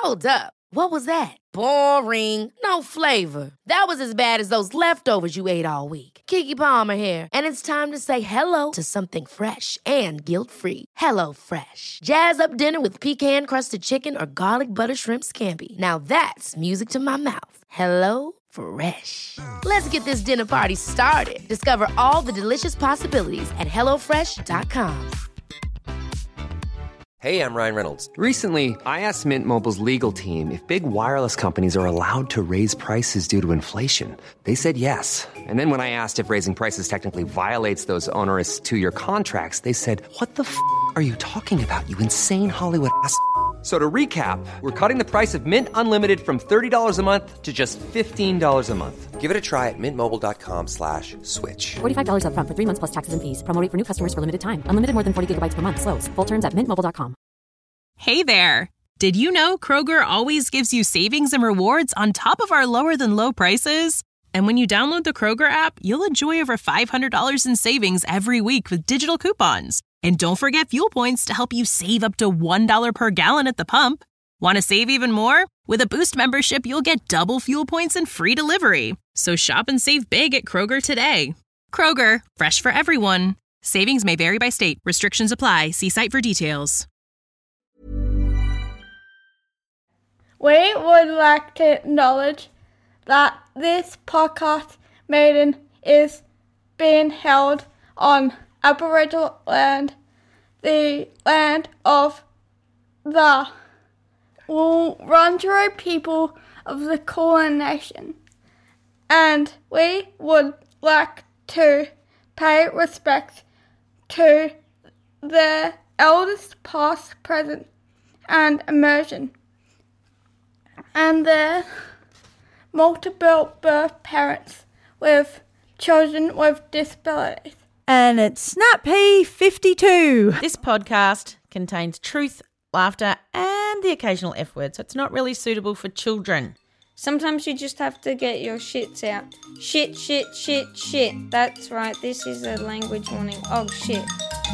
Hold up. What was that? Boring. No flavor. That was as bad as those leftovers you ate all week. Keke Palmer here, and it's time to say hello to something fresh and guilt-free. Hello Fresh. Jazz up dinner with pecan-crusted chicken or garlic butter shrimp scampi. Now that's music to my mouth. Hello Fresh. Let's get this dinner party started. Discover all the delicious possibilities at hellofresh.com. Hey, I'm Ryan Reynolds. Recently, I asked Mint Mobile's legal team if big wireless companies are allowed to raise prices due to inflation. They said yes. And then when I asked if raising prices technically violates those onerous two-year contracts, they said, "What the f*** are you talking about, you insane Hollywood ass?" So to recap, we're cutting the price of Mint Unlimited from $30 a month to just $15 a month. Give it a try at mintmobile.com/switch. $45 up front for 3 months plus taxes and fees. Promo rate for new customers for limited time. Unlimited more than 40 gigabytes per month. Slows full terms at mintmobile.com. Hey there. Did you know Kroger always gives you savings and rewards on top of our lower than low prices? And when you download the Kroger app, you'll enjoy over $500 in savings every week with digital coupons. And don't forget fuel points to help you save up to $1 per gallon at the pump. Want to save even more? With a Boost membership, you'll get double fuel points and free delivery. So shop and save big at Kroger today. Kroger, fresh for everyone. Savings may vary by state. Restrictions apply. See site for details. We would like to acknowledge that this podcast meeting is being held on Aboriginal land, the land of the Wurundjeri people of the Kulin Nation, and we would like to pay respect to their elders past, present, and emerging, and their multiple birth parents with children with disabilities. And it's Snappy 52. This podcast contains truth, laughter, and the occasional F word, so it's not really suitable for children. Sometimes you just have to get your shits out. Shit, shit, shit, shit. That's right, this is a language warning. Oh, shit.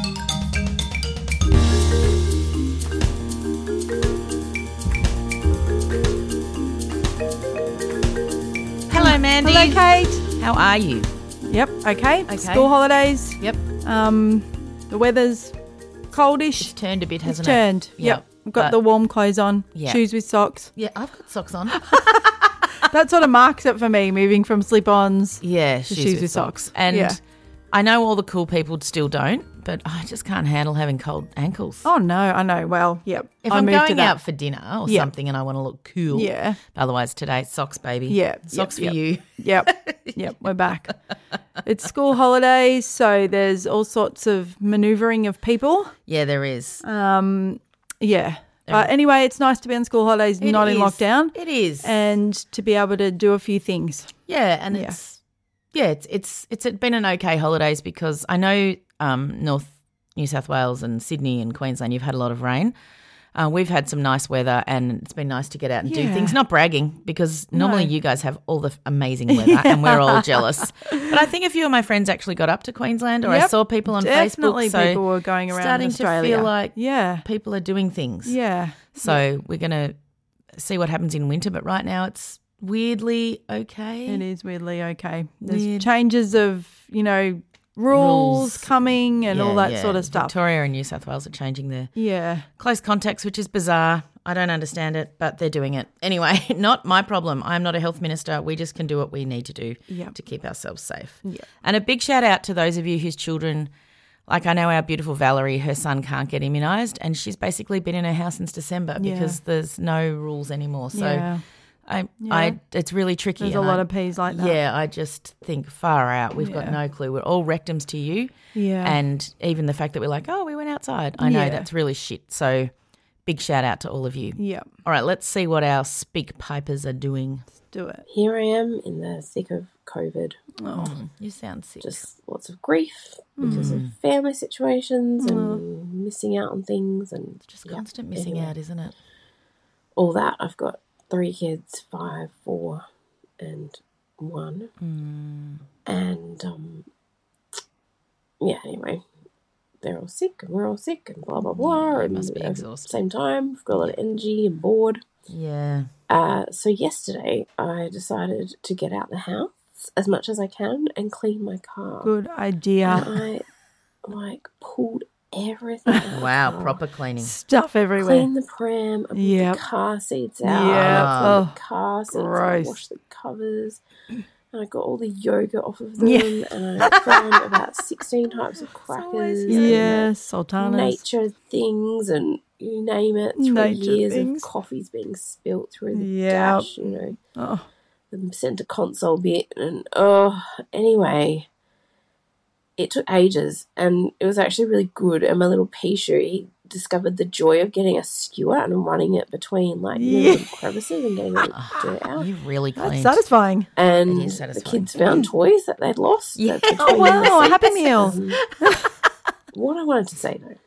Hello, Mandy. Hello, Kate. How are you? Yep, okay. Okay. School holidays. Yep. The weather's coldish. It's turned a bit, hasn't It's turned. it? Yep. I've got the warm clothes on, Yeah. shoes with socks. Yeah, I've got socks on. That sort of marks it for me, moving from slip-ons Yeah, to shoes with socks. And yeah. I know all the cool people still don't, but I just can't handle having cold ankles. Oh, no, I know. Well, yep. If I I'm moved to going that. out for dinner or Yeah. something and I want to look cool, Yeah. Otherwise today, socks, baby. Yeah. Socks yep, for you. Yep. Yep, we're back. It's school holidays, so there's all sorts of manoeuvring of people. Yeah, there is. Yeah. But anyway, it's nice to be on school holidays, It not in is. lockdown. It is. And to be able to do a few things. Yeah, and Yeah. it's been an okay holidays because I know North New South Wales and Sydney and Queensland, you've had a lot of rain. We've had some nice weather and it's been nice to get out and do Yeah. things. Not bragging because normally you guys have all the amazing weather and we're all jealous. But I think a few of my friends actually got up to Queensland or I Yep, saw people on definitely Facebook. So people were going around starting Australia. to feel like Yeah. people are doing things. Yeah. So we're going to see what happens in winter. But right now it's weirdly okay. It is weirdly okay. There's Weird. changes of, rules coming and all that sort of stuff. Victoria and New South Wales are changing their Yeah. close contacts, which is bizarre. I don't understand it, but they're doing it. Anyway, not my problem. I'm not a health minister. We just can do what we need to do Yep. to keep ourselves safe. Yep. And a big shout out to those of you whose children, like I know our beautiful Valerie, her son can't get immunised and she's basically been in her house since December because there's no rules anymore. So Yeah. it's really tricky. There's and a lot of P's like that. Yeah, I just think far out. We've got no clue. We're all rectums to you. Yeah. And even the fact that we're like, oh, we went outside. I know Yeah. that's really shit. So big shout out to all of you. Yeah. All right, let's see what our speak pipers are doing. Do it. Here I am in the thick of COVID. You sound sick. Just lots of grief because of family situations and missing out on things and just constant missing out, isn't it? all that. I've got 3 kids, 5, 4, and 1. And anyway, they're all sick and we're all sick and blah blah blah. it and must be at the exhausting. same time, we've got a lot of energy and bored. Yeah. So yesterday I decided to get out the house as much as I can and clean my car. Good idea. And I pulled everything out. Wow, proper cleaning. Stuff everywhere. Clean the pram, I put the car seats out. Yeah. The car seats, gross. I washed the covers. And I got all the yogurt off of them, and I found about 16 types of crackers. Yeah, sultanas. Nature things and you name it. 3 years of coffees being spilt through the dash, the centre console bit. And, anyway, it took ages, and it was actually really good. And my little Pishu, he discovered the joy of getting a skewer and running it between little crevices and getting all the dirt out. You really cleaned. That's satisfying. And It is satisfying. the kids found toys that they'd lost. Yeah. Oh, wow, a Happy Meal. What I wanted to say, though,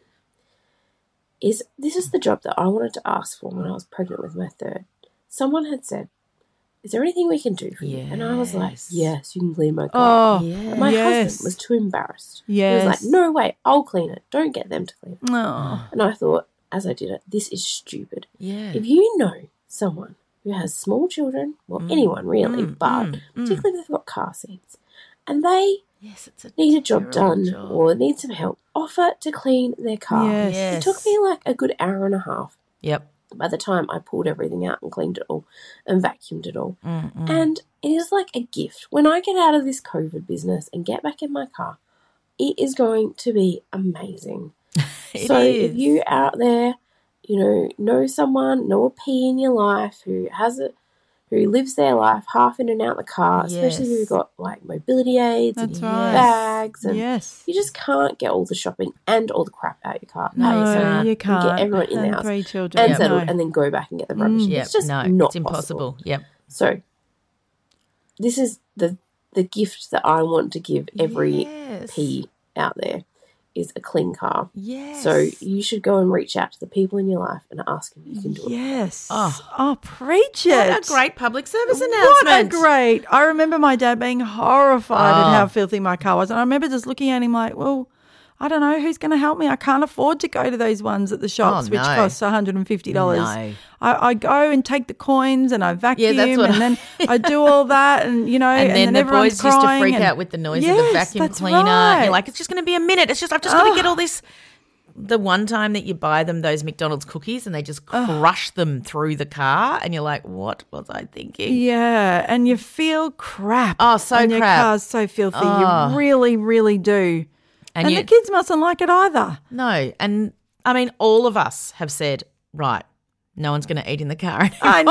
is this is the job that I wanted to ask for when I was pregnant with my third. Someone had said, is there anything we can do for you? And I was like, yes, you can clean my car. Oh, Yeah. My husband was too embarrassed. Yes. He was like, no way, I'll clean it. Don't get them to clean it. Oh. And I thought, as I did it, this is stupid. Yeah. If you know someone who has small children, well, anyone really, but particularly if they've got car seats, and they need a job done or need some help, offer to clean their car. Yes. It took me like a good hour and a half. Yep. By the time I pulled everything out and cleaned it all and vacuumed it all. And it is like a gift. When I get out of this COVID business and get back in my car, it is going to be amazing. If you out there, know someone, know a P in your life who lives their life half in and out the car, especially if you've got like mobility aids and bags, and you just can't get all the shopping and all the crap out your car. No, you can't. Get everyone in the And house 3 children. and settled, and then go back and get the rubbish. It's just not it's impossible. possible. Yep. So this is the gift that I want to give every P out there. Is a clean car. Yes. So you should go and reach out to the people in your life and ask them if you can do it. Yes. Oh, preach it. What a great public service announcement. What a great. I remember my dad being horrified at how filthy my car was. And I remember just looking at him like, well, I don't know who's going to help me. I can't afford to go to those ones at the shops, which costs $150. No. I go and take the coins and I vacuum that's and then I do all that and, and then the everyone's boys used to crying freak and- out with the noise of the vacuum that's cleaner. right. You're like, it's just going to be a minute. I've just got to get all this. The one time that you buy them those McDonald's cookies and they just crush them through the car and you're like, what was I thinking? Yeah, and you feel crap. Oh, so and your crap. car's so filthy. You really, really do. And you- the kids mustn't like it either. No. And I mean, all of us have said, right, no one's going to eat in the car anymore. I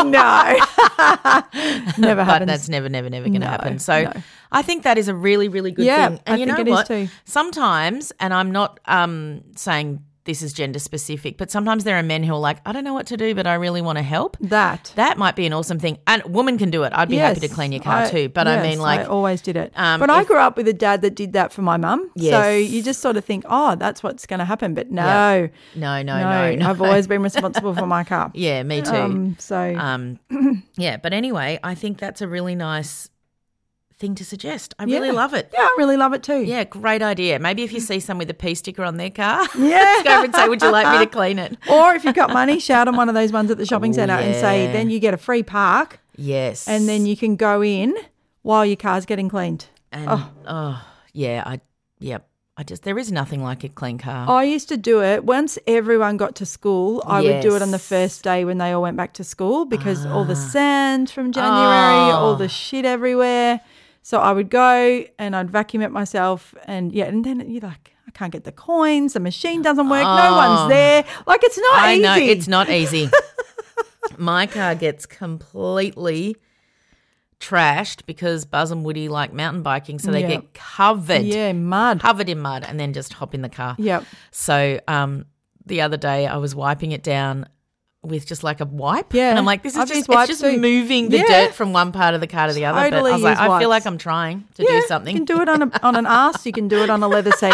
know. Never happens. But that's never going to happen. So I think that is a really, really good thing. And I you think know it is what? too. Sometimes, and I'm not saying this is gender specific, but sometimes there are men who are like, I don't know what to do, but I really want to help. That might be an awesome thing. And a woman can do it. I'd be happy to clean your car too. But I mean, like, I always did it. But I grew up with a dad that did that for my mum. Yes. So you just sort of think, oh, that's what's going to happen. But no. No. I've always been responsible for my car. Yeah, me too. Yeah, but anyway, I think that's a really nice thing to suggest. I really love it. Yeah, I really love it too. Yeah, great idea. Maybe if you see someone with a P sticker on their car, Yeah. go over and say, would you like me to clean it? Or if you've got money, shout on one of those ones at the shopping centre and say, then you get a free park. Yes. And then you can go in while your car's getting cleaned. And there is nothing like a clean car. I used to do it once everyone got to school. I would do it on the Yes. first day when they all went back to school because all the sand from January, all the shit everywhere. So I would go and I'd vacuum it myself and then you're like, I can't get the coins. The machine doesn't work. No one's there. Like it's not easy. I know, it's not easy. My car gets completely trashed because Buzz and Woody like mountain biking, so they get covered. Yeah, mud. Covered in mud and then just hop in the car. Yep. So the other day I was wiping it down with just like a wipe. Yeah. And I'm like, this is I've just, used it's wipes just too. moving the Yeah. dirt from one part of the car to the other. But Totally I was like, use I feel wipes. like I'm trying to do something. You can do it on an arse. You can do it on a leather seat.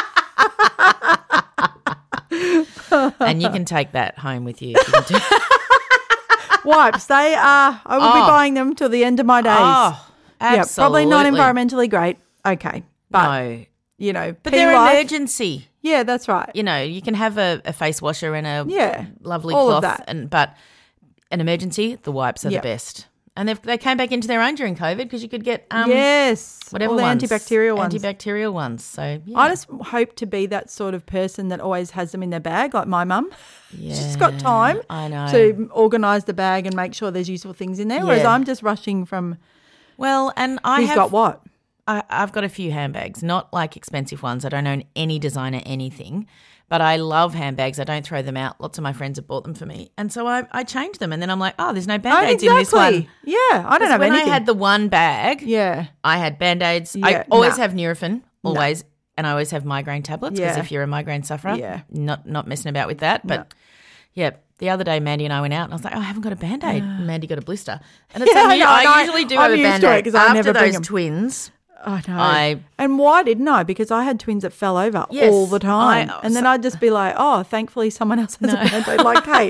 And you can take that home with you. You can do- Wipes. They are. I will be buying them till the end of my days. Oh, Yeah, absolutely. probably not environmentally great. Okay. But, No. you know, But pea they're life- emergency. Yeah, that's right. You know, you can have a face washer and a Yeah, lovely all cloth. of that. But an emergency, the wipes are Yep. the best. And they came back into their own during COVID because you could get yes, whatever all the ones, antibacterial ones. Antibacterial ones. So yeah. I just hope to be that sort of person that always has them in their bag, like my mum. She's got time I know. to organise the bag and make sure there's useful things in there, whereas Yeah. I'm just rushing from Well, and who's got what. I've got a few handbags, not like expensive ones. I don't own any designer anything, but I love handbags. I don't throw them out. Lots of my friends have bought them for me. And so I change them and then I'm like, oh, there's no Band-Aids in this one. Yeah, I don't have when anything. I had the one bag, yeah. I had Band-Aids. Yeah, I always nah. have Nurofen, always. And I always have migraine tablets because Yeah. if you're a migraine sufferer, Yeah. not messing about with that. But yeah, the other day Mandy and I went out and I was like, oh, I haven't got a Band-Aid. And Mandy got a blister. And it's Yeah, I know, I usually do I'm have a used to it Band-Aid. 'cause I After never bring those them. twins, I know. And why didn't I? Because I had twins that fell over Yes, all the time. And then I'd just be like, oh, thankfully someone else has a Band-Aid like Kate.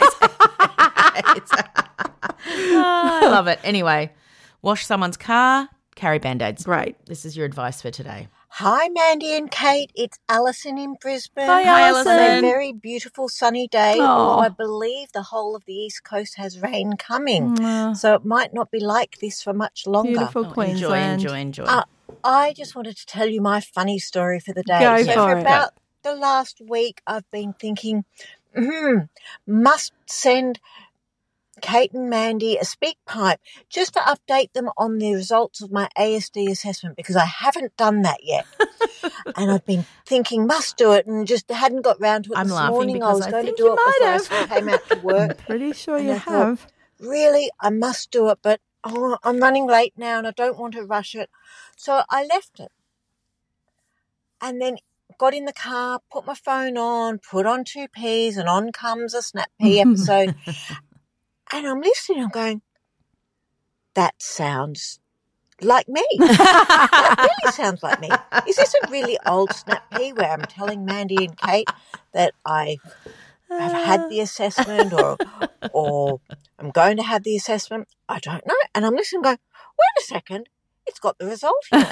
I love it. Anyway, wash someone's car, carry Band-Aids. Great. This is your advice for today. Hi, Mandy and Kate. It's Alison in Brisbane. Hi, Alison. On a very beautiful sunny day. Aw. Although I believe the whole of the East Coast has rain coming. So it might not be like this for much longer. Beautiful Queensland. Enjoy. I just wanted to tell you my funny story for the day. Go so for for it. about the last week, I've been thinking, must send Kate and Mandy a speak pipe just to update them on the results of my ASD assessment because I haven't done that yet. And I've been thinking must do it and just hadn't got round to it I'm this laughing morning. I because was I going to think do you it might before I came out to work. Pretty sure And you I thought, have. really, I must do it, but I'm running late now and I don't want to rush it. So I left it. And then got in the car, put my phone on, put on 2Ps, and on comes a Snap Pea episode. And I'm listening, I'm going, that sounds like me. That really sounds like me. Is this a really old Snap Pea where I'm telling Mandy and Kate that I have had the assessment or I'm going to have the assessment? I don't know. And I'm listening going, wait a second, it's got the result here.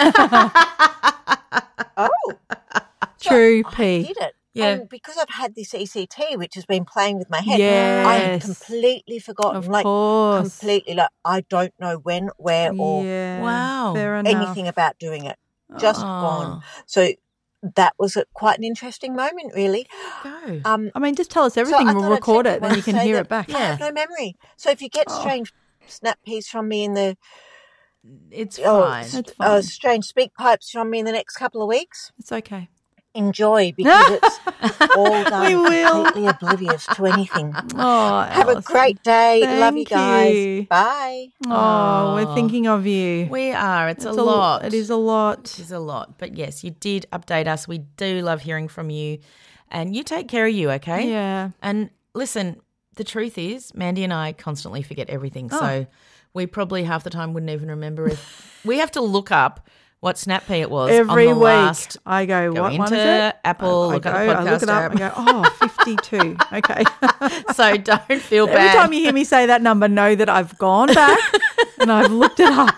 Oh. True, I P. did it. Yeah. And because I've had this ECT, which has been playing with my head, Yes. I had completely forgotten. Of like, course. completely. Like, I don't know when, where, or Yeah. Wow. Fair enough. anything about doing it. Just gone. So that was quite an interesting moment, really. Go. I mean, just tell us everything. I We'll thought I'd record check it, then you can say hear that it back. I have no memory. So if you get strange Snap Peas from me in the It's fine. It's fine. strange speak pipes from me in the next couple of weeks, It's okay. enjoy because it's all done. We will. Completely oblivious to anything. Oh, Have a great day. Love you Thank guys. you. Bye. Oh, we're thinking of you. We are. It's a It's lot. It is a lot. It is a lot. But yes, you did update us. We do love hearing from you. And you take care of you, okay? Yeah. And listen, the truth is, Mandy and I constantly forget everything. Oh. So we probably half the time wouldn't even remember if we have to look up what Snap Pea it was Every on the week, last. I go, Go what one is into it? Apple, I look go, at the I look podcast it up app. and go, oh, 52. Okay. So don't feel Every bad. time you hear me say that number, know that I've gone back and I've looked it up.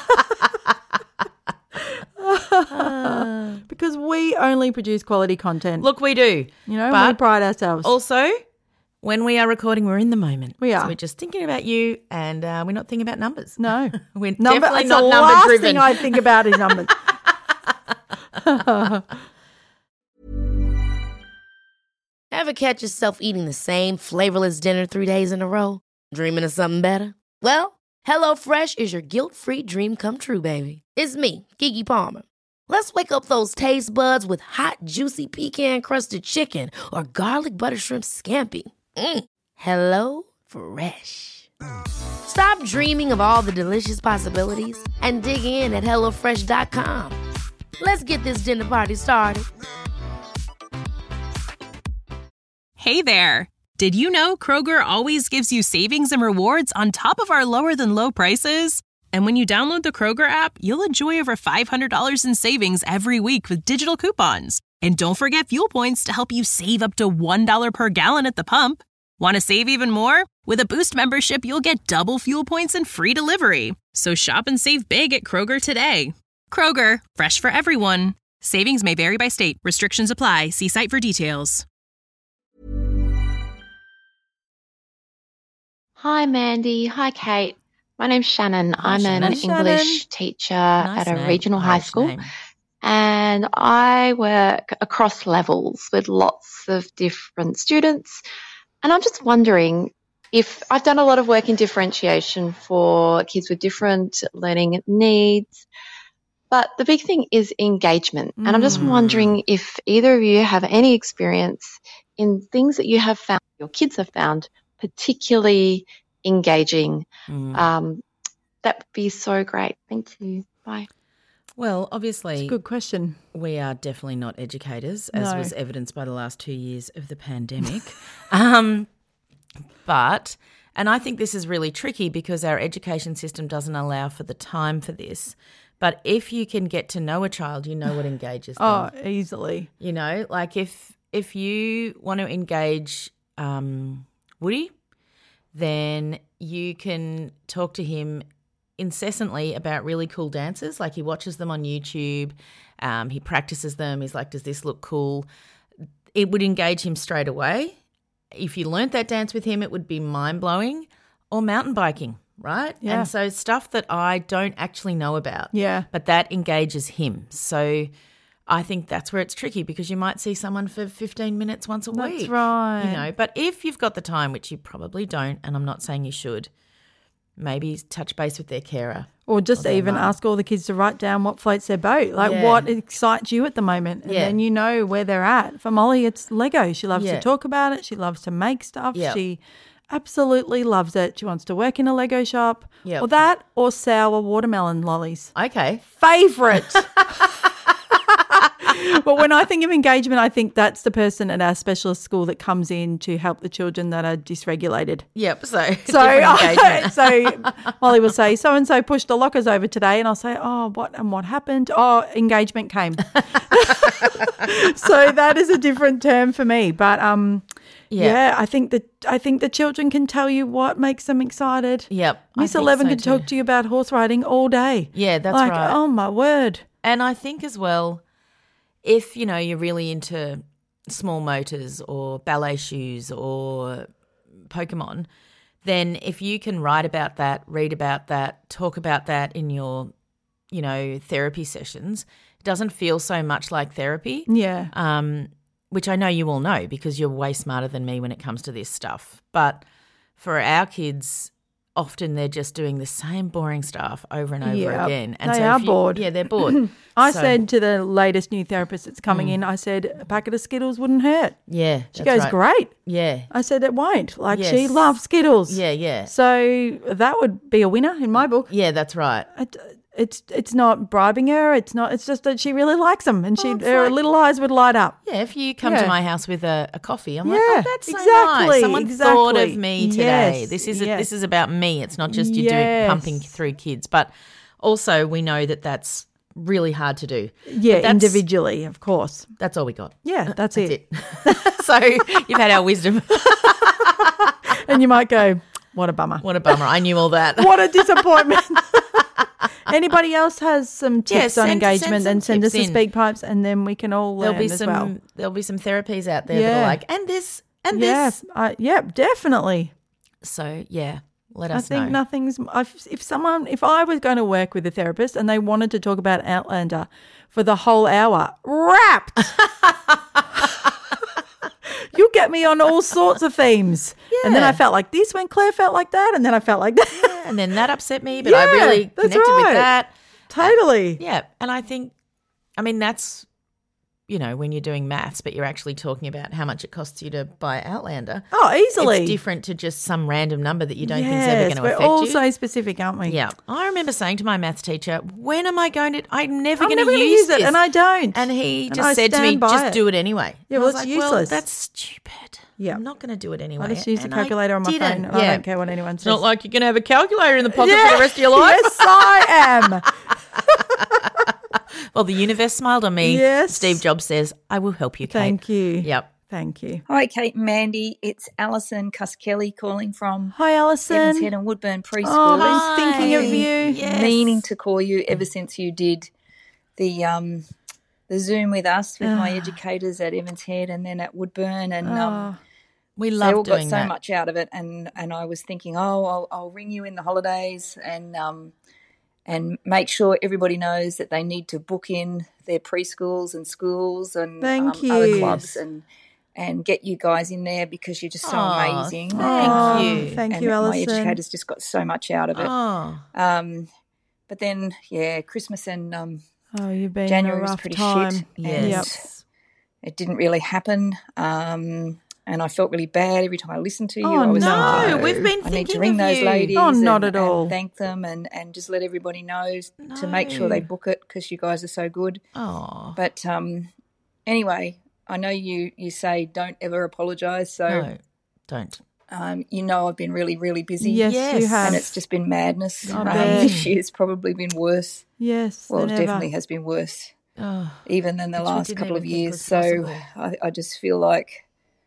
Because we only produce quality content. Look, we do. You know, we but pride ourselves. Also, when we are recording, we're in the moment. We are. So we're just thinking about you and we're not thinking about numbers. No. We're Number, definitely it's not the number last driven. thing I think about is numbers. Ever catch yourself eating the same flavorless dinner 3 days in a row? Dreaming of something better? Well, HelloFresh is your guilt-free dream come true, baby. It's me, Keke Palmer. Let's wake up those taste buds with hot, juicy pecan-crusted chicken or garlic butter shrimp scampi. Hello Fresh. Stop dreaming of all the delicious possibilities and dig in at HelloFresh.com. Let's get this dinner party started. Hey there! Did you know Kroger always gives you savings and rewards on top of our lower than low prices? And when you download the Kroger app, you'll enjoy over $500 in savings every week with digital coupons. And don't forget fuel points to help you save up to $1 per gallon at the pump. Want to save even more? With a Boost membership, you'll get double fuel points and free delivery. So shop and save big at Kroger today. Kroger, fresh for everyone. Savings may vary by state. Restrictions apply. See site for details. Hi, Mandy. Hi, Kate. My name's Shannon. I'm an English teacher at a regional high school. And I work across levels with lots of different students. And I'm just wondering if I've done a lot of work in differentiation for kids with different learning needs. But the big thing is engagement. And I'm just wondering if either of you have any experience in things that you have found, your kids have found particularly engaging. That would be so great. Thank you. Bye. Well, obviously, It's a good question. we are definitely not educators, as No. was evidenced by the last 2 years of the pandemic. But, and I think this is really tricky because our education system doesn't allow for the time for this. But if you can get to know a child, you know what engages them. Oh, easily. You know, like if you want to engage Woody, then you can talk to him incessantly about really cool dances. Like he watches them on YouTube, he practices them. He's like, does this look cool? It would engage him straight away. If you learnt that dance with him, it would be mind-blowing. Or mountain biking, right? Yeah. And so stuff that I don't actually know about. Yeah. But that engages him. So I think that's where it's tricky because you might see someone for 15 minutes once a week. That's right. You know, but if you've got the time, which you probably don't, and I'm not saying you should, maybe touch base with their carer. Or just their even mum. ask all the kids to write down what floats their boat, like Yeah. what excites you at the moment. And Yeah. then you know where they're at. For Molly, it's Lego. She loves Yeah. to talk about it. She loves to make stuff. Yep. She absolutely loves it. She wants to work in a Lego shop. Yep. Or that or sour watermelon lollies. Okay. Favourite. But when I think of engagement, I think that's the person at our specialist school that comes in to help the children that are dysregulated. Yep. So So, different engagement. so Molly will say, so and so pushed the lockers over today, and I'll say, oh, what happened? Oh, engagement came. So that is a different term for me, but yeah, I think the children can tell you what makes them excited. Yep. I Miss think 11 so can too. talk to you about horse riding all day. Yeah, that's like, right. Oh my word. And I think as well, if, you know, you're really into small motors or ballet shoes or Pokemon, then if you can write about that, read about that, talk about that in your, you know, therapy sessions, it doesn't feel so much like therapy. Yeah. Which I know you all know because you're way smarter than me when it comes to this stuff. But for our kids, often they're just doing the same boring stuff over and over Yeah, again. And they so are if you- bored. Yeah, they're bored. I So- said to the latest new therapist that's coming in, I said, a packet of Skittles wouldn't hurt. Yeah. She that's goes, right. great. Yeah. I said, it won't. Like, she Yes. loves Skittles. Yeah, yeah. So that would be a winner in my book. Yeah, that's right. It's not bribing her. It's just that she really likes them, and it's her like- little eyes would light up. Yeah, if you come Yeah. to my house with a coffee, I'm Yeah, like, oh, that's so exactly, nice. Someone thought of exactly. me today. Yes, This is yes. this is about me. It's not just you doing Yes. pumping through kids. But also we know that that's really hard to do. Yeah, But that's- individually, of course. That's all we got. Yeah, that's it. So you've had our wisdom. And you might go, what a bummer. What a bummer. I knew all that. What a disappointment. Anybody else has some tips Yeah, on send engagement, some then send us tips the in. speak pipes, and then we can all learn as well. There'll be some therapies out there that Yeah. are like, and this and Yeah, this. yeah, definitely. So yeah, let I us think know. nothing's. If I was going to work with a therapist and they wanted to talk about Outlander for the whole hour, wrapped. You get me on all sorts of themes, and then I Yeah. felt like this when Claire felt like that, and then I felt like that. And then that upset me, but I really that's connected right. with that. Totally. Yeah, and I think, I mean, that's, you know, when you're doing maths, but you're actually talking about how much it costs you to buy Outlander. Oh, easily. It's different to just some random number that you don't think is Yes, ever going to we're affect all you. so specific, aren't we? Yeah. I remember saying to my maths teacher, when am I going to, I'm never I'm going never to gonna use it, this. and I don't. And he And just I said to me, stand by just it. do it anyway. Yeah, And I well, was it's like, well, useless. that's stupid. Yeah. I'm not going to do it anyway. I just use the And I calculator on my didn't. phone, and I don't care what anyone It's says. not like you're going to have a calculator in the pocket for the rest of your life. Yes, I am. Well, the universe smiled on me. Yes. Steve Jobs says, I will help you, Kate. Thank you. Yep. Thank you. Hi, Kate and Mandy. It's Alison Cuskelly calling from Hi, Alison. Evans Head and Woodburn Preschool. Oh, I've been thinking of you. Yes. Meaning to call you ever since you did the Zoom with us with my educators at Evans Head and then at Woodburn, and We They love all got doing so that. much out of it, and I was thinking, I'll ring you in the holidays and make sure everybody knows that they need to book in their preschools and schools and Thank other you. clubs and get you guys in there because you're just so amazing. Thank you. Thank and you, my Alison. educators just got so much out of it. Oh, But then, Christmas and You've been January a was rough pretty time. shit. yes. And it didn't really happen. And I felt really bad every time I listened to you. Oh, I was no, thinking, we've been I need to thinking ring of those you. ladies Oh, not and, at all. and thank them and just let everybody know to make sure they book it because you guys are so good. Oh, But anyway, I know you say don't ever apologise. So no, don't. I've been really, really busy. Yes, you have. And it's just been madness. I bet. This year's probably been worse. Yes, Well, it than ever. definitely has been worse Oh, even than the which we last didn't couple of even think years. was So possible. I just feel like,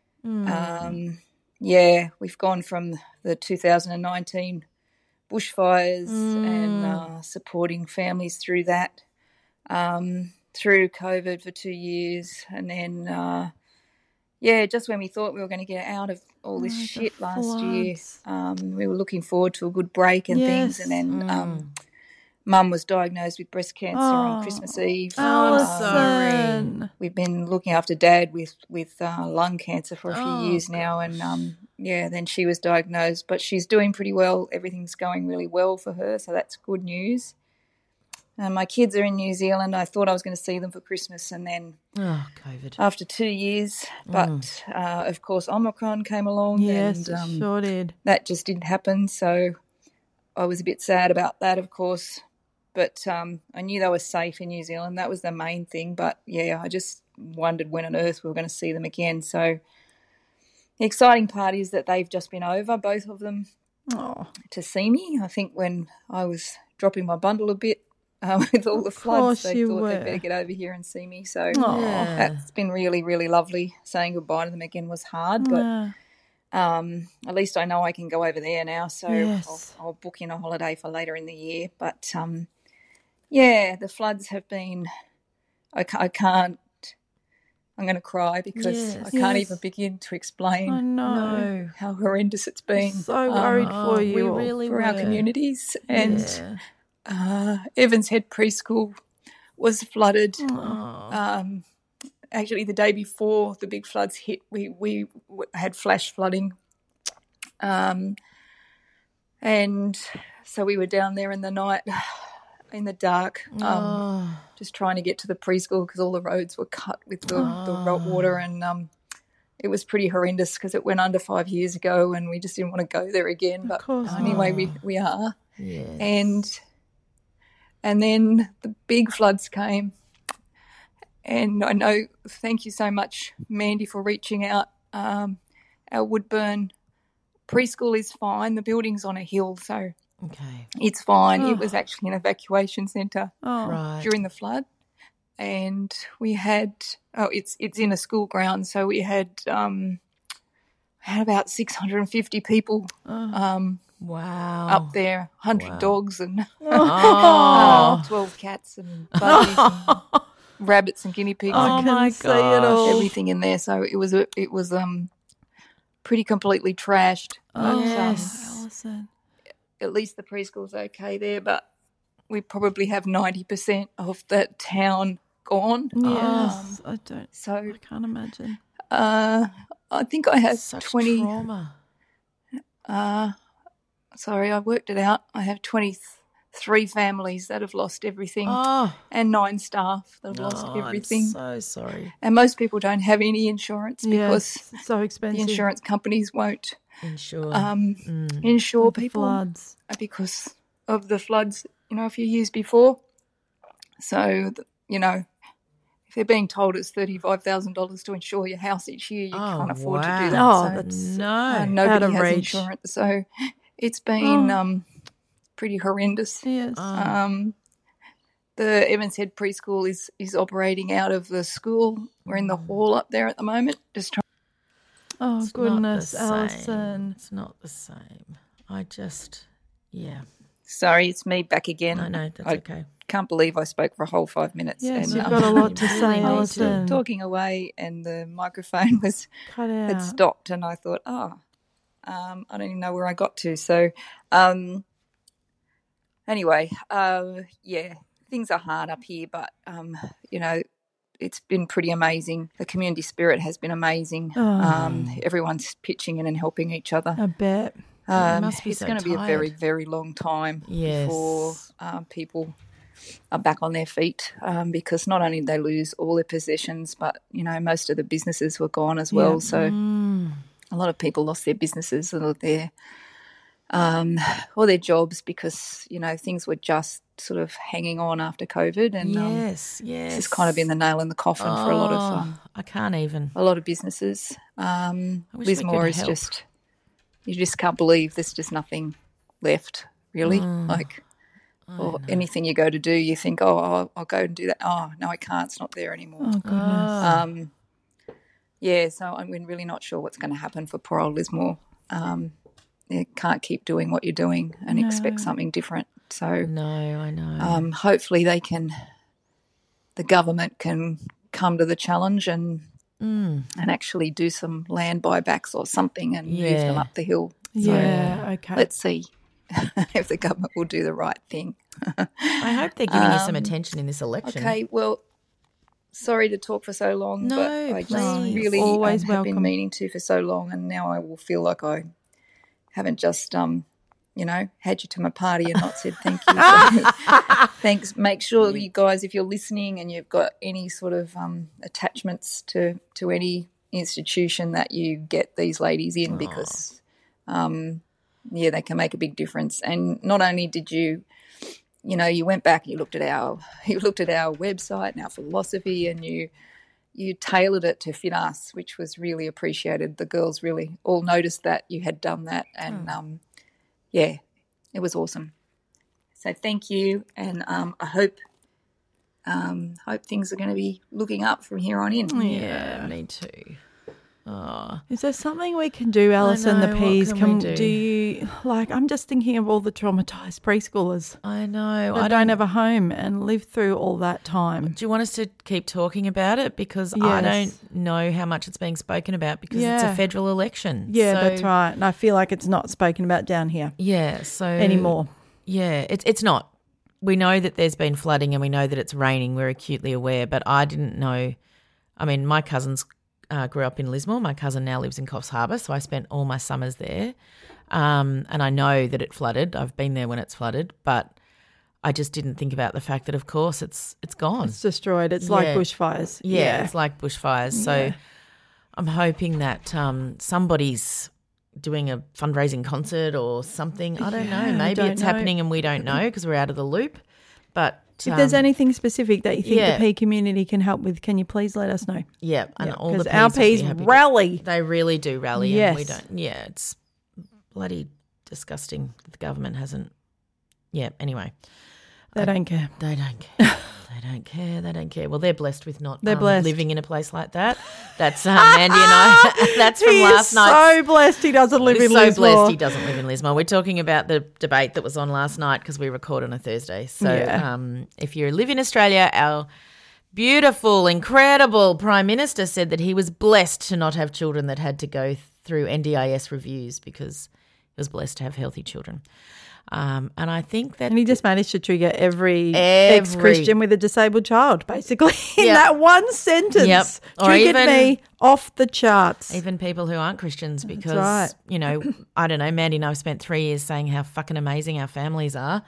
we've gone from the 2019 bushfires and supporting families through that, through COVID for 2 years. And then, just when we thought we were going to get out of all this shit last year, we were looking forward to a good break and things. And then Mum was diagnosed with breast cancer on Christmas Eve. Alison. We've been looking after Dad with lung cancer for a few years now, and then she was diagnosed, but she's doing pretty well. Everything's going really well for her, so that's good news. My kids are in New Zealand. I thought I was going to see them for Christmas, and then COVID. after 2 years, but of course Omicron came along. Yes, and, it sure did. That just didn't happen, so I was a bit sad about that, of course. But I knew they were safe in New Zealand. That was the main thing. But, I just wondered when on earth we were going to see them again. So the exciting part is that they've just been over, both of them, to see me. I think when I was dropping my bundle a bit with all the floods, they thought they'd better get over here and see me. So that's been really, really lovely. Saying goodbye to them again was hard, but at least I know I can go over there now. So I'll book in a holiday for later in the year. But, the floods have been, I can't, I'm going to cry because I can't even begin to explain how horrendous it's been. So worried for you. We really for were. our communities. And Evans Head Preschool was flooded. Actually, the day before the big floods hit, we had flash flooding. And so we were down there in the night, in the dark, just trying to get to the preschool because all the roads were cut with the water, and it was pretty horrendous because it went under 5 years ago and we just didn't want to go there again. But anyway, we are. Yes. And then the big floods came. And I know, thank you so much, Mandy, for reaching out. Our Woodburn preschool is fine. The building's on a hill, so it's fine. It was actually an evacuation centre during the flood. And we had, it's in a school ground, so we had about 650 people up there, 100 dogs and 12 cats and bunnies and rabbits and guinea pigs. I can see it all. Everything in there. So it was pretty completely trashed. Alison. At least the preschool's okay there, but we probably have 90% of that town gone. Yes, I can't imagine. I think I have Such 20. trauma. Sorry, I worked it out. I have 23 families that have lost everything, and 9 staff that have lost everything. I'm so sorry. And most people don't have any insurance because it's so expensive. the insurance companies won't insure people floods because of the floods. If you used before, so if they're being told it's $35,000 to insure your house each year, you can't afford to do that. Nobody has insurance, so it's been pretty horrendous. Yes. The Evans Head Preschool is operating out of the school. We're in the hall up there at the moment, just trying. Oh, It's goodness, not the same. Alison. It's not the same. Sorry, Sorry, it's me back again. No, that's okay. can't believe I spoke for a whole 5 minutes. Yes, and, you've got a lot to say, I was Alison. talking away and the microphone Cut out. had stopped, and I thought, I don't even know where I got to. So anyway, things are hard up here, but, it's been pretty amazing. The community spirit has been amazing. Everyone's pitching in and helping each other. I bet. It must be it's so going to be a tired. very, very long time before people are back on their feet, because not only did they lose all their possessions, but, most of the businesses were gone as well. Yeah. So a lot of people lost their businesses or their jobs because, things were just sort of hanging on after COVID. And yes. This has kind of been the nail in the coffin for a lot of I can't even. a lot of businesses. wish we Lismore could is help. just, you just can't believe there's just nothing left, really. Or anything you go to do, you think, I'll go and do that. Oh, no, I can't. It's not there anymore. Oh, goodness. So I'm really not sure what's going to happen for poor old Lismore. You can't keep doing what you're doing and expect something different. So No, I know. hopefully the government can come to the challenge and actually do some land buybacks or something and move them up the hill. Okay. Let's see if the government will do the right thing. I hope they're giving you some attention in this election. Okay, well, sorry to talk for so long, No, but I just please. really Always have welcome. been meaning to for so long, and now I will feel like I haven't just, had you to my party and not said thank you. So, thanks. Make sure you guys, if you're listening and you've got any sort of attachments to any institution, that you get these ladies in because, they can make a big difference. And not only did you went back and you looked at our website and our philosophy, and you tailored it to fit us, which was really appreciated. The girls really all noticed that you had done that, and it was awesome. So thank you, and I hope things are going to be looking up from here on in. Yeah, me too. Oh. Is there something we can do, Alison, know, the what Peas? can we do? You, I'm just thinking of all the traumatised preschoolers I know. that don't have a home and live through all that time. Do you want us to keep talking about it? Because I don't know how much it's being spoken about because it's a federal election. Yeah, So- that's right. And I feel like it's not spoken about down here Yeah, so anymore. Yeah, it's not. We know that there's been flooding and we know that it's raining. We're acutely aware, but I didn't know. I mean, my cousins grew up in Lismore. My cousin now lives in Coffs Harbour, so I spent all my summers there. And I know that it flooded. I've been there when it's flooded, but I just didn't think about the fact that, of course, it's gone. It's destroyed. It's like bushfires. Yeah, it's like bushfires. So I'm hoping that somebody's doing a fundraising concert or something. I don't know. Maybe don't it's know. happening and we don't know because we're out of the loop. But If there's anything specific that you think the pea community can help with, can you please let us know? Yeah, and all the because our peas would be peas happy to- rally. They really do rally. Yes. And we don't. Yeah, it's bloody disgusting that the government hasn't. Yeah, anyway. They don't care. They don't care. They don't care. They don't care. Well, they're blessed with not They're blessed. living in a place like that. That's Mandy and I. That's from He last is night. so blessed he doesn't live in so Lismore. blessed he doesn't live in Lismore. We're talking about the debate that was on last night because we record on a Thursday. So if you live in Australia, our beautiful, incredible Prime Minister said that he was blessed to not have children that had to go through NDIS reviews because he was blessed to have healthy children. And I think that And he just managed to trigger every ex-Christian with a disabled child, basically, in that one sentence. Yep. Or Triggered even- me off the charts. even people who aren't Christians because, right. I don't know, Mandy and I have spent 3 years saying how fucking amazing our families are.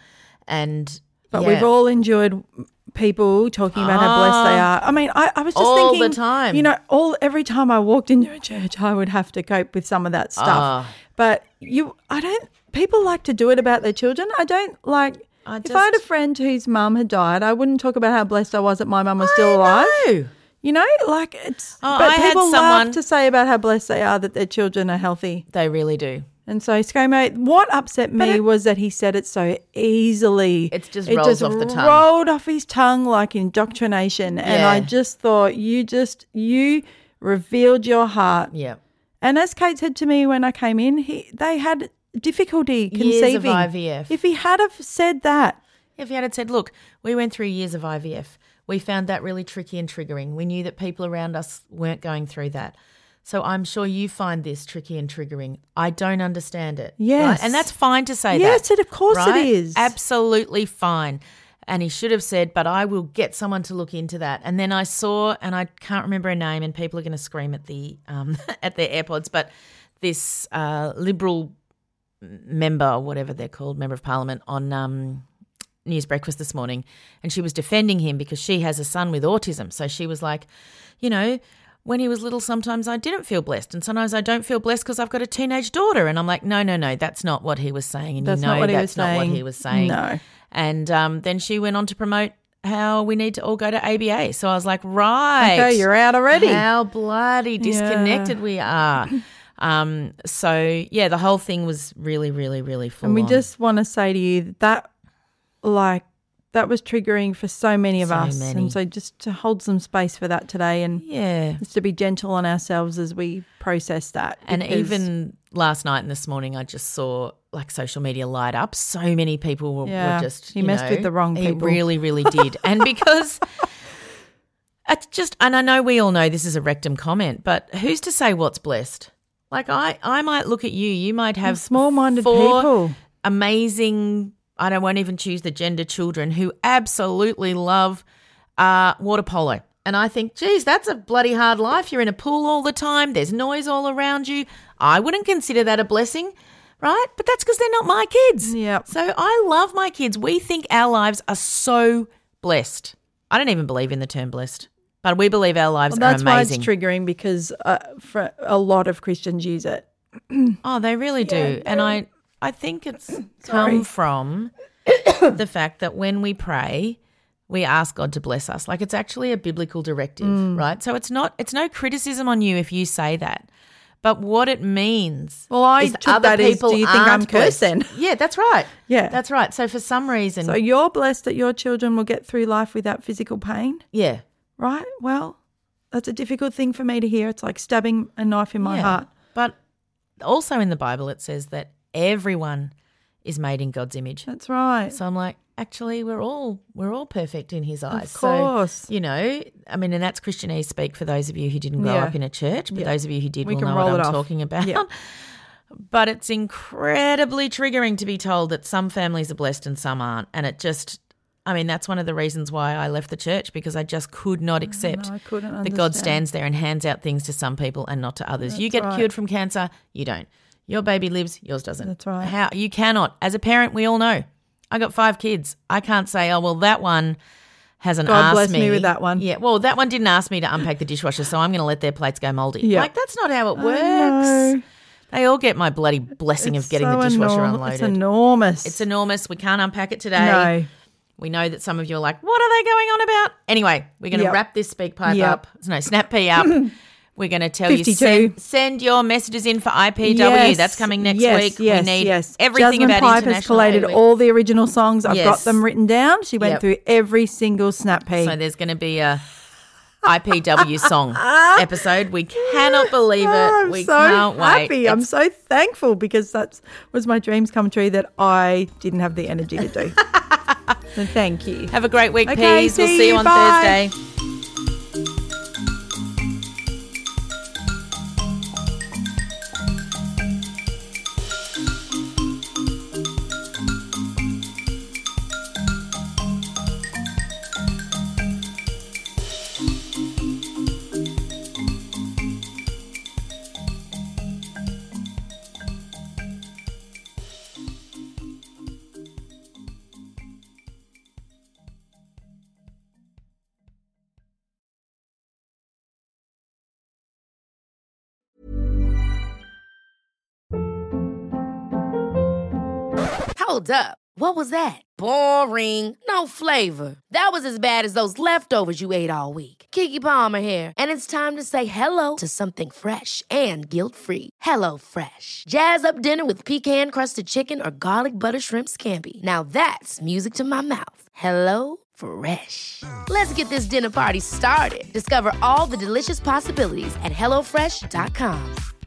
But we've all enjoyed people talking about how blessed they are. I mean, I was just all thinking, the time. Every time I walked into a church, I would have to cope with some of that stuff. But people like to do it about their children. I don't like. If I had a friend whose mum had died, I wouldn't talk about how blessed I was that my mum was still alive. know. You know, like it's. Oh, but I had people someone- love to say about how blessed they are that their children are healthy. They really do. And so, ScoMo, what upset me was that he said it so easily. It just rolls off the tongue. rolled off his tongue like indoctrination. And Yeah. I just thought you revealed your heart. Yeah. And as Kate said to me when I came in, they had difficulty conceiving. Years of IVF. If he had have said that, If you had said, look, we went through years of IVF. We found that really tricky and triggering. We knew that people around us weren't going through that. So I'm sure you find this tricky and triggering. I don't understand it. Yes. Right? And that's fine to say that. Yes, of course right? it is. Absolutely fine. And he should have said, but I will get someone to look into that. And then I saw, and I can't remember her name, and people are going to scream at the at their AirPods, but this Liberal member, or whatever they're called, Member of Parliament, on News Breakfast this morning, and she was defending him because she has a son with autism. So she was like, you know, when he was little, sometimes I didn't feel blessed, and sometimes I don't feel blessed because I've got a teenage daughter. And I'm like, no, that's not what he was saying. And that's you know not what that's not what he he was saying. No. And then she went on to promote how we need to all go to ABA. So I was like, right. Okay, you're out already. How bloody disconnected we are. So, yeah, the whole thing was really, really, really full on. And we on. just want to say to you that, like, that was triggering for so many of us. Many. And so just to hold some space for that today and just to be gentle on ourselves as we process that. And even last night and this morning I just saw like social media light up. So many people were just, he messed with the wrong people. He really, really did. And because it's just, and I know we all know this is a rectum comment, but who's to say what's blessed? Like I might look at you might have small-minded 4 people. Amazing, I won't even choose the gender, children who absolutely love water polo. And I think, geez, that's a bloody hard life. You're in a pool all the time. There's noise all around you. I wouldn't consider that a blessing, right? But that's because they're not my kids. Yep. So I love my kids. We think our lives are so blessed. I don't even believe in the term blessed, but we believe our lives are amazing. That's why it's triggering because for a lot of Christians use it. Oh, they really do. And I think it's come from the fact that when we pray, we ask God to bless us. Like it's actually a biblical directive, right? So it's no criticism on you if you say that. But what it means is took other that people as, do you think I'm cursed then? Yeah, that's right. Yeah. That's right. So for some reason. So you're blessed that your children will get through life without physical pain? Yeah. Right? Well, that's a difficult thing for me to hear. It's like stabbing a knife in my heart. But also in the Bible it says that everyone is made in God's image. That's right. So I'm like, actually, we're all perfect in His eyes. Of course. So, you know, I mean, and that's Christianese speak for those of you who didn't grow up in a church, but those of you who did will know what I'm talking about. Yeah. But it's incredibly triggering to be told that some families are blessed and some aren't. And it just, I mean, that's one of the reasons why I left the church, because I just could not accept that God stands there and hands out things to some people and not to others. You get cured from cancer, you don't. Your baby lives, yours doesn't. That's right. How you cannot. As a parent, we all know. I got 5 kids. I can't say, oh, well, that one hasn't God asked bless me. me with that one. Yeah, well, that one didn't ask me to unpack the dishwasher, so I'm going to let their plates go mouldy. Yeah. Like, that's not how it works. No. They all get my bloody blessing of getting the dishwasher unloaded. It's enormous. It's enormous. We can't unpack it today. No. We know that some of you are like, what are they going on about? Anyway, we're going to wrap this speak pipe up. No, snap pea up. We're going to tell 52. you, send your messages in for IPW. Yes. That's coming next week. Yes, we need yes. everything Jasmine about Pipe international. has collated all the original songs. I've got Yes. them written down. She went through every single snap pea. So there's going to be a IPW song episode. We cannot believe it. I'm We so can't happy. wait. I'm so thankful because that was my dreams come true that I didn't have the energy to do. So thank you. Have a great week, Okay, Peas. We'll see you on bye. Thursday. Hold up. What was that? Boring. No flavor. That was as bad as those leftovers you ate all week. Keke Palmer here, and it's time to say hello to something fresh and guilt-free. Hello Fresh. Jazz up dinner with pecan-crusted chicken or garlic butter shrimp scampi. Now that's music to my mouth. Hello Fresh. Let's get this dinner party started. Discover all the delicious possibilities at HelloFresh.com.